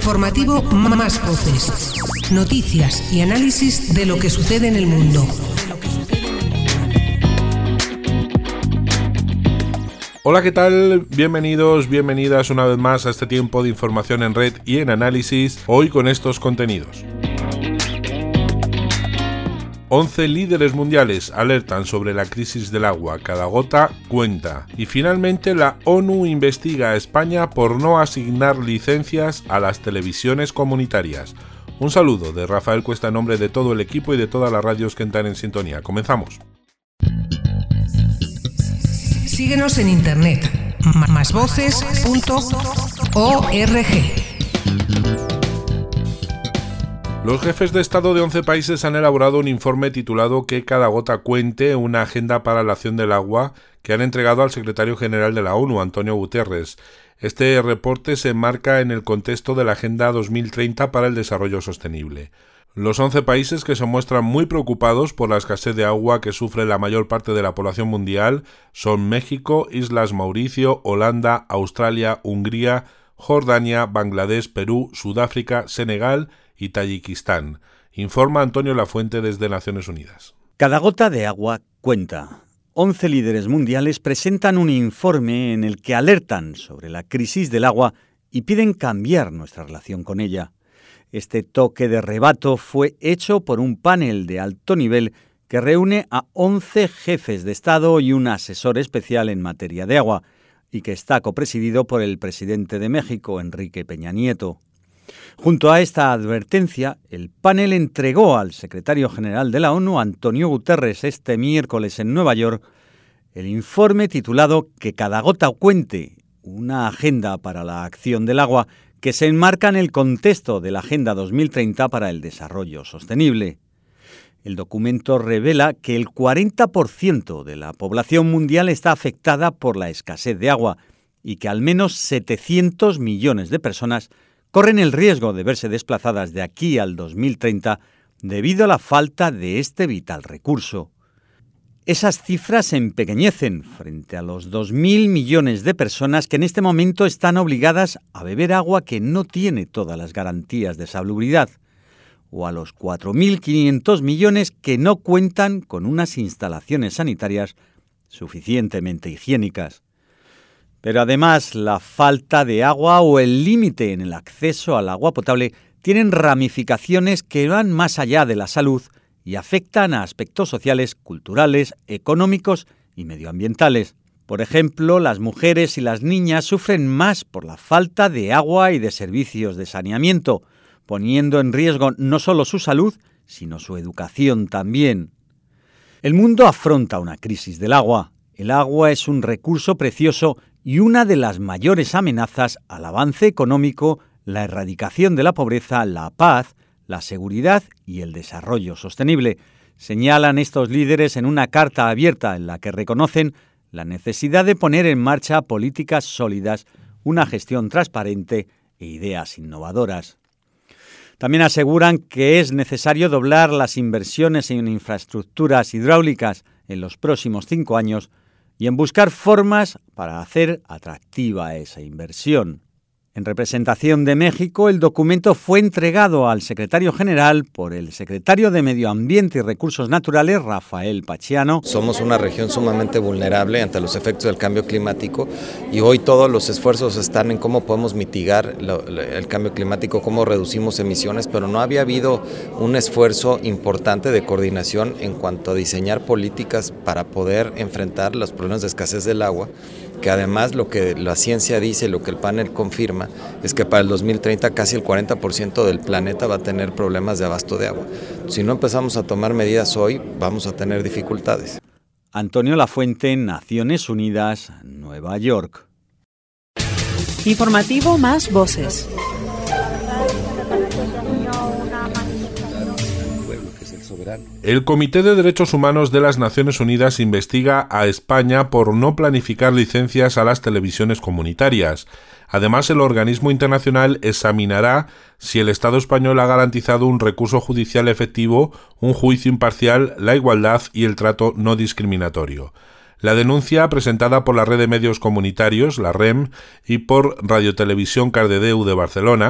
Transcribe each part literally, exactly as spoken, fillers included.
Informativo Más Voces. Noticias y análisis de lo que sucede en el mundo. Hola, ¿qué tal? Bienvenidos, bienvenidas una vez más a este tiempo de información en red y en análisis, hoy con estos contenidos. once líderes mundiales alertan sobre la crisis del agua, cada gota cuenta. Y finalmente la ONU investiga a España por no asignar licencias a las televisiones comunitarias. Un saludo de Rafael Cuesta en nombre de todo el equipo y de todas las radios que entran en sintonía. Comenzamos. Síguenos en internet, más voces punto org. Los jefes de Estado de once países han elaborado un informe titulado Que cada gota cuente, una agenda para la acción del agua, que han entregado al secretario general de la ONU, Antonio Guterres. Este reporte se enmarca en el contexto de la Agenda dos mil treinta para el Desarrollo Sostenible. Los once países que se muestran muy preocupados por la escasez de agua que sufre la mayor parte de la población mundial son México, Islas Mauricio, Holanda, Australia, Hungría, Jordania, Bangladesh, Perú, Sudáfrica, Senegal y Tayikistán. Informa Antonio Lafuente desde Naciones Unidas. Cada gota de agua cuenta. once líderes mundiales presentan un informe en el que alertan sobre la crisis del agua y piden cambiar nuestra relación con ella. Este toque de rebato fue hecho por un panel de alto nivel que reúne a once jefes de Estado y un asesor especial en materia de agua, y que está copresidido por el presidente de México, Enrique Peña Nieto. Junto a esta advertencia, el panel entregó al secretario general de la ONU, Antonio Guterres, este miércoles en Nueva York, el informe titulado Que cada gota cuente, una agenda para la acción del agua, que se enmarca en el contexto de la Agenda dos mil treinta para el Desarrollo Sostenible. El documento revela que el cuarenta por ciento de la población mundial está afectada por la escasez de agua y que al menos setecientos millones de personas corren el riesgo de verse desplazadas de aquí al dos mil treinta debido a la falta de este vital recurso. Esas cifras se empequeñecen frente a los dos mil millones de personas que en este momento están obligadas a beber agua que no tiene todas las garantías de salubridad, o a los cuatro mil quinientos millones que no cuentan con unas instalaciones sanitarias suficientemente higiénicas. Pero además, la falta de agua o el límite en el acceso al agua potable tienen ramificaciones que van más allá de la salud y afectan a aspectos sociales, culturales, económicos y medioambientales. Por ejemplo, las mujeres y las niñas sufren más por la falta de agua y de servicios de saneamiento, poniendo en riesgo no solo su salud, sino su educación también. El mundo afronta una crisis del agua. El agua es un recurso precioso y una de las mayores amenazas al avance económico, la erradicación de la pobreza, la paz, la seguridad y el desarrollo sostenible, señalan estos líderes en una carta abierta en la que reconocen la necesidad de poner en marcha políticas sólidas, una gestión transparente e ideas innovadoras. También aseguran que es necesario doblar las inversiones en infraestructuras hidráulicas en los próximos cinco años y en buscar formas para hacer atractiva esa inversión. En representación de México, el documento fue entregado al secretario general por el secretario de Medio Ambiente y Recursos Naturales, Rafael Pachiano. Somos una región sumamente vulnerable ante los efectos del cambio climático y hoy todos los esfuerzos están en cómo podemos mitigar lo, el cambio climático, cómo reducimos emisiones, pero no había habido un esfuerzo importante de coordinación en cuanto a diseñar políticas para poder enfrentar los problemas de escasez del agua, que además lo que la ciencia dice, lo que el panel confirma, es que para el dos mil treinta casi el cuarenta por ciento del planeta va a tener problemas de abasto de agua. Si no empezamos a tomar medidas hoy, vamos a tener dificultades. Antonio Lafuente, Naciones Unidas, Nueva York. Informativo Más Voces. El Comité de Derechos Humanos de las Naciones Unidas investiga a España por no planificar licencias a las televisiones comunitarias. Además, el organismo internacional examinará si el Estado español ha garantizado un recurso judicial efectivo, un juicio imparcial, la igualdad y el trato no discriminatorio. La denuncia, presentada por la Red de Medios Comunitarios, la R E M, y por Radiotelevisión Cardedeu de Barcelona,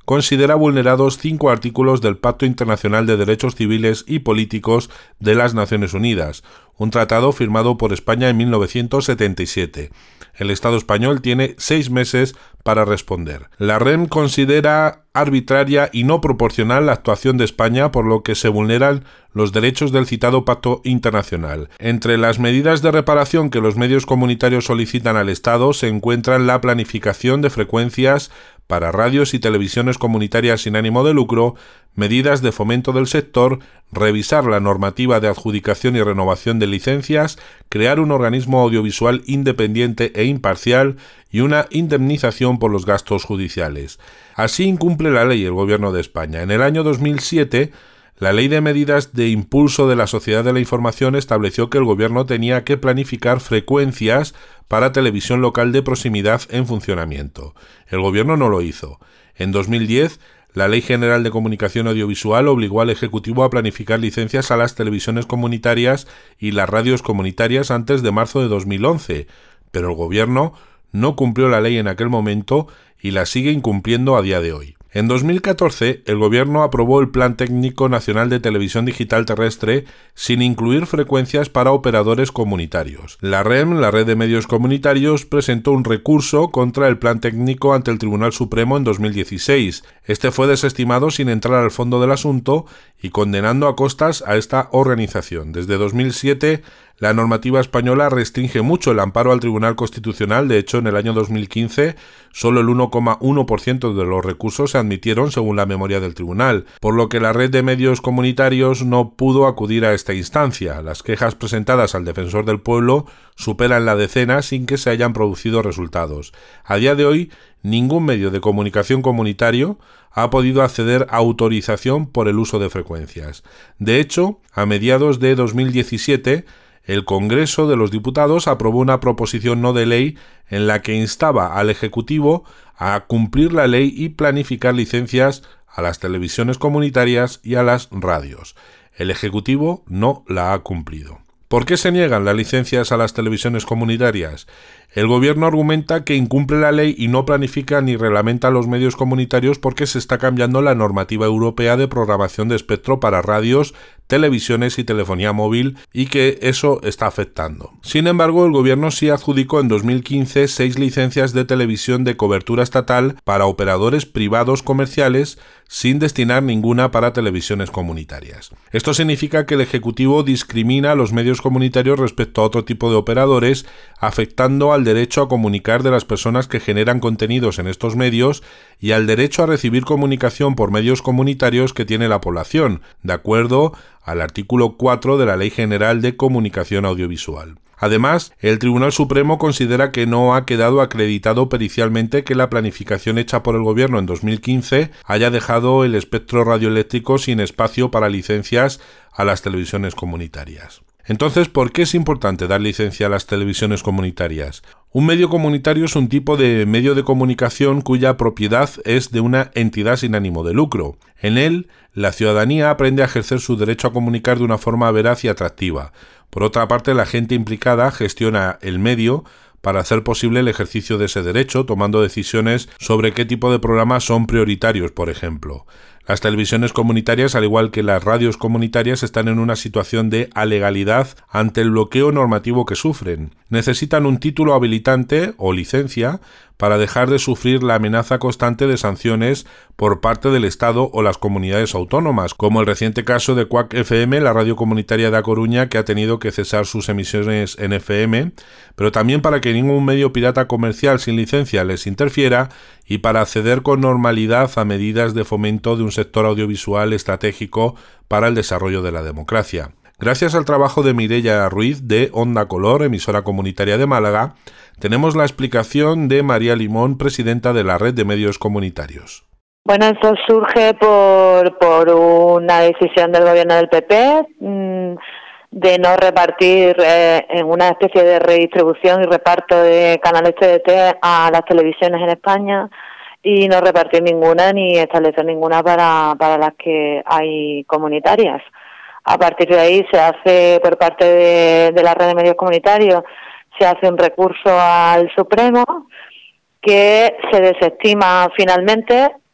considera vulnerados cinco artículos del Pacto Internacional de Derechos Civiles y Políticos de las Naciones Unidas, un tratado firmado por España en mil novecientos setenta y siete. El Estado español tiene seis meses para responder. La R E M considera arbitraria y no proporcional la actuación de España, por lo que se vulneran los derechos del citado pacto internacional. Entre las medidas de reparación que los medios comunitarios solicitan al Estado se encuentran la planificación de frecuencias para radios y televisiones comunitarias sin ánimo de lucro, medidas de fomento del sector, revisar la normativa de adjudicación y renovación de licencias, crear un organismo audiovisual independiente e imparcial y una indemnización por los gastos judiciales. Así incumple la ley el Gobierno de España. En el año dos mil siete, la Ley de Medidas de Impulso de la Sociedad de la Información estableció que el Gobierno tenía que planificar frecuencias para televisión local de proximidad en funcionamiento. El Gobierno no lo hizo. En dos mil diez, la Ley General de Comunicación Audiovisual obligó al Ejecutivo a planificar licencias a las televisiones comunitarias y las radios comunitarias antes de marzo de dos mil once, pero el Gobierno no cumplió la ley en aquel momento y la sigue incumpliendo a día de hoy. En dos mil catorce, el Gobierno aprobó el Plan Técnico Nacional de Televisión Digital Terrestre sin incluir frecuencias para operadores comunitarios. La R E M, la Red de Medios Comunitarios, presentó un recurso contra el Plan Técnico ante el Tribunal Supremo en dos mil dieciséis. Este fue desestimado sin entrar al fondo del asunto y condenando a costas a esta organización. Desde dos mil siete, la normativa española restringe mucho el amparo al Tribunal Constitucional. De hecho, en el año dos mil quince, solo el uno coma uno por ciento de los recursos se admitieron según la memoria del tribunal, por lo que la red de medios comunitarios no pudo acudir a esta instancia. Las quejas presentadas al Defensor del Pueblo superan la decena sin que se hayan producido resultados. A día de hoy, ningún medio de comunicación comunitario ha podido acceder a autorización por el uso de frecuencias. De hecho, a mediados de dos mil diecisiete, el Congreso de los Diputados aprobó una proposición no de ley en la que instaba al Ejecutivo a cumplir la ley y planificar licencias a las televisiones comunitarias y a las radios. El Ejecutivo no la ha cumplido. ¿Por qué se niegan las licencias a las televisiones comunitarias? El Gobierno argumenta que incumple la ley y no planifica ni reglamenta los medios comunitarios porque se está cambiando la normativa europea de programación de espectro para radios, televisiones y telefonía móvil y que eso está afectando. Sin embargo, el Gobierno sí adjudicó en dos mil quince seis licencias de televisión de cobertura estatal para operadores privados comerciales sin destinar ninguna para televisiones comunitarias. Esto significa que el Ejecutivo discrimina a los medios comunitarios respecto a otro tipo de operadores, afectando al derecho a comunicar de las personas que generan contenidos en estos medios y al derecho a recibir comunicación por medios comunitarios que tiene la población, de acuerdo al artículo cuatro de la Ley General de Comunicación Audiovisual. Además, el Tribunal Supremo considera que no ha quedado acreditado pericialmente que la planificación hecha por el Gobierno en dos mil quince haya dejado el espectro radioeléctrico sin espacio para licencias a las televisiones comunitarias. Entonces, ¿por qué es importante dar licencia a las televisiones comunitarias? Un medio comunitario es un tipo de medio de comunicación cuya propiedad es de una entidad sin ánimo de lucro. En él, la ciudadanía aprende a ejercer su derecho a comunicar de una forma veraz y atractiva. Por otra parte, la gente implicada gestiona el medio para hacer posible el ejercicio de ese derecho, tomando decisiones sobre qué tipo de programas son prioritarios, por ejemplo. Las televisiones comunitarias, al igual que las radios comunitarias, están en una situación de alegalidad ante el bloqueo normativo que sufren. Necesitan un título habilitante o licencia para dejar de sufrir la amenaza constante de sanciones por parte del Estado o las comunidades autónomas, como el reciente caso de Cuac F M, la radio comunitaria de A Coruña, que ha tenido que cesar sus emisiones en F M, pero también para que ningún medio pirata comercial sin licencia les interfiera y para acceder con normalidad a medidas de fomento de un sector audiovisual estratégico para el desarrollo de la democracia. Gracias al trabajo de Mireia Ruiz de Onda Color, emisora comunitaria de Málaga, tenemos la explicación de María Limón, presidenta de la Red de Medios Comunitarios. Bueno, eso surge por, por una decisión del gobierno del P P mmm, de no repartir eh, en una especie de redistribución y reparto de canales T D T a las televisiones en España y no repartir ninguna ni establecer ninguna para, para las que hay comunitarias. A partir de ahí se hace, por parte de, de la Red de Medios Comunitarios, se hace un recurso al Supremo que se desestima finalmente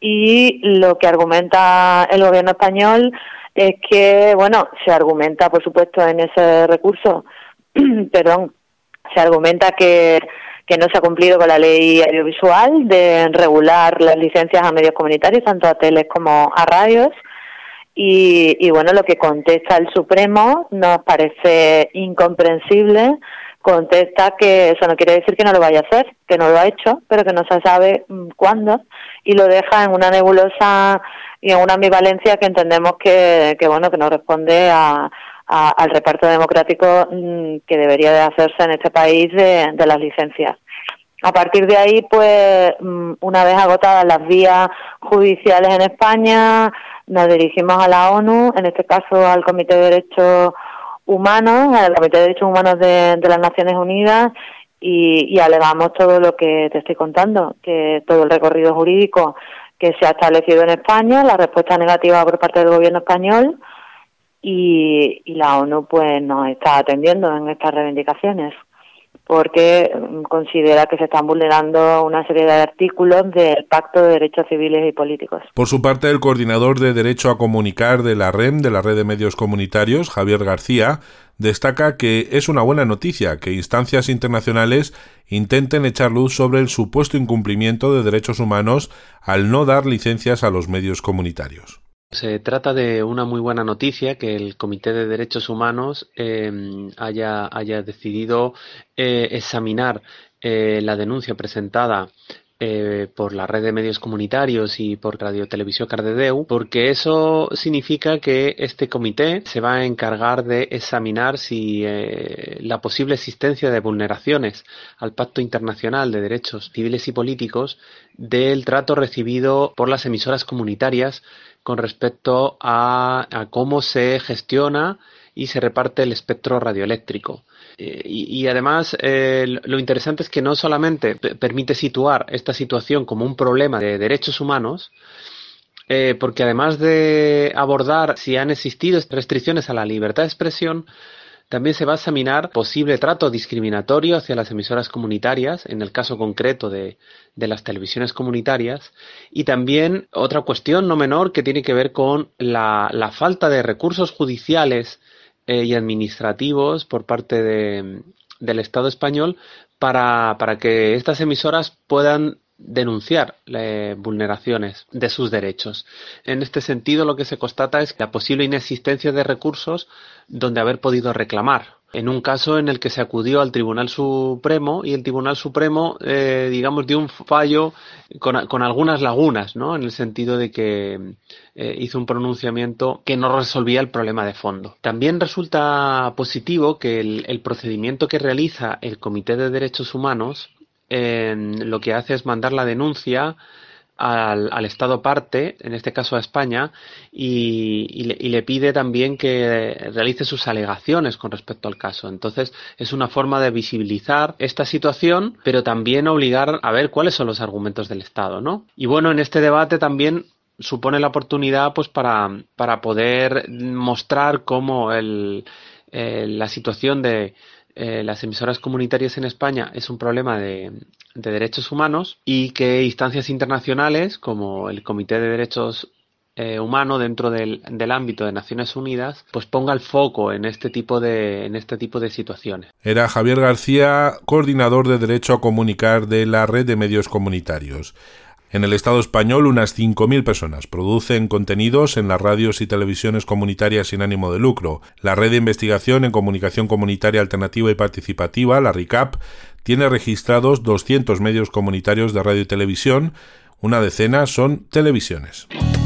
y lo que argumenta el gobierno español es que, bueno, se argumenta, por supuesto, en ese recurso, perdón, se argumenta que, que no se ha cumplido con la ley audiovisual de regular las licencias a medios comunitarios, tanto a teles como a radios, y, y bueno, lo que contesta el Supremo nos parece incomprensible. Contesta que eso no quiere decir que no lo vaya a hacer, que no lo ha hecho, pero que no se sabe cuándo, y lo deja en una nebulosa y en una ambivalencia que entendemos que, que bueno, que no responde a, a, al reparto democrático que debería de hacerse en este país de, de las licencias. A partir de ahí, pues, una vez agotadas las vías judiciales en España, nos dirigimos a la ONU, en este caso al Comité de Derechos Humanos, al Comité de Derechos Humanos de, de las Naciones Unidas, y, y alegamos todo lo que te estoy contando, que todo el recorrido jurídico que se ha establecido en España, la respuesta negativa por parte del gobierno español, y, y la ONU pues nos está atendiendo en estas reivindicaciones, porque considera que se están vulnerando una serie de artículos del Pacto de Derechos Civiles y Políticos. Por su parte, el coordinador de Derecho a Comunicar de la R E M, de la Red de Medios Comunitarios, Javier García, destaca que es una buena noticia que instancias internacionales intenten echar luz sobre el supuesto incumplimiento de derechos humanos al no dar licencias a los medios comunitarios. Se trata de una muy buena noticia que el Comité de Derechos Humanos eh, haya, haya decidido eh, examinar eh, la denuncia presentada eh, por la Red de Medios Comunitarios y por Radio Televisió Cardedeu, porque eso significa que este comité se va a encargar de examinar si eh, la posible existencia de vulneraciones al Pacto Internacional de Derechos Civiles y Políticos del trato recibido por las emisoras comunitarias con respecto a, a cómo se gestiona y se reparte el espectro radioeléctrico. Eh, y, y además eh, lo interesante es que no solamente p- permite situar esta situación como un problema de derechos humanos, eh, porque además de abordar si han existido restricciones a la libertad de expresión, también se va a examinar posible trato discriminatorio hacia las emisoras comunitarias, en el caso concreto de, de las televisiones comunitarias, y también otra cuestión no menor que tiene que ver con la, la falta de recursos judiciales eh, y administrativos por parte de, del Estado español para, para que estas emisoras puedan denunciar eh, vulneraciones de sus derechos. En este sentido, lo que se constata es la posible inexistencia de recursos donde haber podido reclamar. En un caso en el que se acudió al Tribunal Supremo y el Tribunal Supremo, eh, digamos, dio un fallo con, con algunas lagunas, ¿no? En el sentido de que eh, hizo un pronunciamiento que no resolvía el problema de fondo. También resulta positivo que el, el procedimiento que realiza el Comité de Derechos Humanos eh, lo que hace es mandar la denuncia Al, al Estado parte, en este caso a España, y, y, le, y le pide también que realice sus alegaciones con respecto al caso. Entonces, es una forma de visibilizar esta situación, pero también obligar a ver cuáles son los argumentos del Estado, ¿no? Y bueno, en este debate también supone la oportunidad pues para, para poder mostrar cómo el, eh, la situación de Eh, las emisoras comunitarias en España es un problema de, de derechos humanos y que instancias internacionales como el Comité de Derechos eh, Humanos dentro del, del ámbito de Naciones Unidas pues ponga el foco en este tipo de en este tipo de situaciones. Era Javier García, coordinador de Derecho a Comunicar de la Red de Medios Comunitarios. En el Estado español, unas cinco mil personas producen contenidos en las radios y televisiones comunitarias sin ánimo de lucro. La Red de Investigación en Comunicación Comunitaria Alternativa y Participativa, la RICAP, tiene registrados doscientos medios comunitarios de radio y televisión. Una decena son televisiones.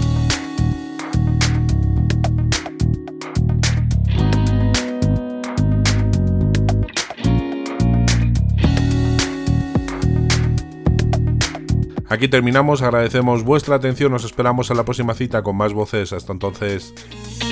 Aquí terminamos, agradecemos vuestra atención, nos esperamos en la próxima cita con más voces. Hasta entonces.